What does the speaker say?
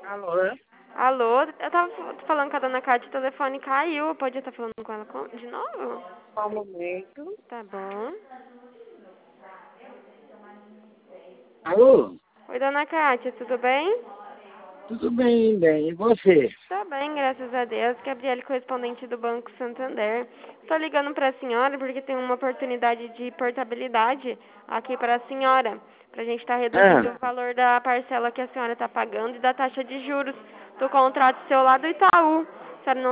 Alô? Alô? Eu tava falando com a dona Cátia, o telefone caiu. Pode estar falando com ela de novo? Só um momento. Tá bom. Alô? Oi, dona Cátia, tudo bem? Tudo bem, bem. E você? Tô bem, graças a Deus. Gabriele, correspondente do Banco Santander. Tô ligando para a senhora porque tem uma oportunidade de portabilidade aqui para a senhora. Pra gente estar reduzindo Ah, o valor da parcela que a senhora está pagando e da taxa de juros do contrato seu lá do Itaú. A senhora não